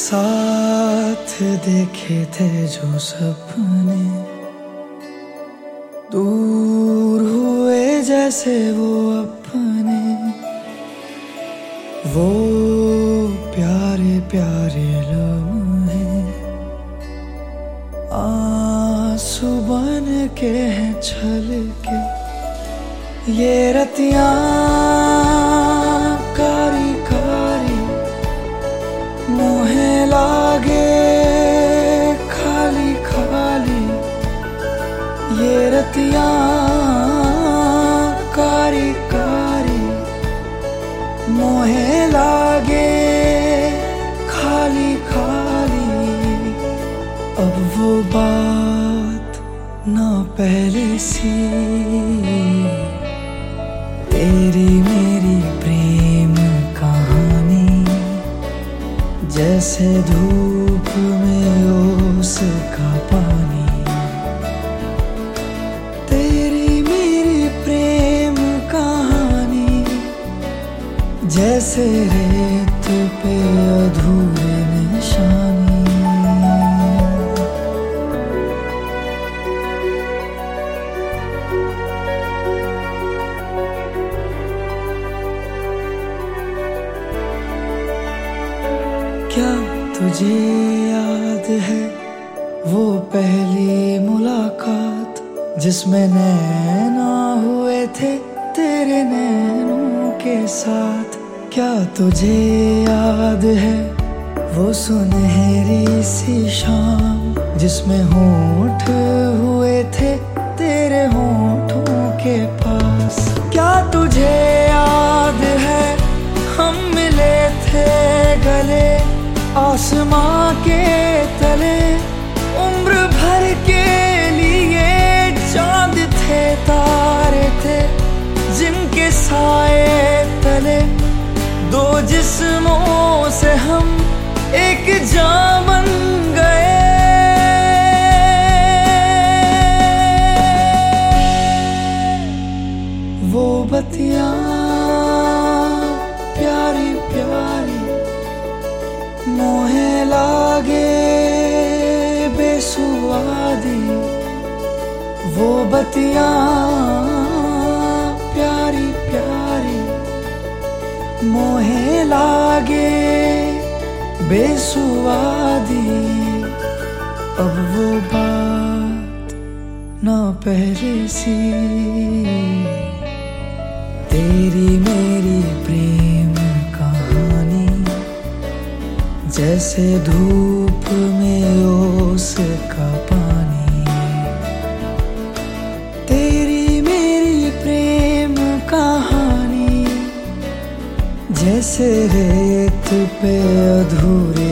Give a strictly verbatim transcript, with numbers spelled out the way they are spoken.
साथ देखे थे जो सपने दूर हुए जैसे वो अपने, वो प्यारे प्यारे लम्हे आंसू बन के हैं छलके। ये रतियां कारी कारी मोहे लागे खाली खाली। ये रतियां कारी कारी मोहे लागे खाली खाली। अब वो बात ना पहले सी, तेरी मेरी प्रेम कहानी जैसे धूप में ओस का पानी। तेरी मेरी प्रेम कहानी जैसे रेत पे अधूरे निशानी। क्या तुझे याद है वो पहली मुलाकात जिसमें नैना हुए थे तेरे नैनों के साथ? क्या तुझे याद है वो सुनहरी सी शाम जिसमें होंठ हुए थे तेरे होंठों के पास? क्या तुझे याद है हम मिले थे गले आसमां के तले, उम्र भर के लिए चांद थे तारे थे जिनके साए तले दो जिस्मों से हम एक जान बन गए। वो बतियां प्यारी प्यारी मोहे लागे बेसुआदी। वो बतियां प्यारी प्यारी मोहे लागे बेसुआदी। अब वो बात ना पहले सी, तेरी मेरी प्रेम कहानी जैसे धूप में ओस का पानी। तेरी मेरी प्रेम कहानी जैसे रेत पे अधूरी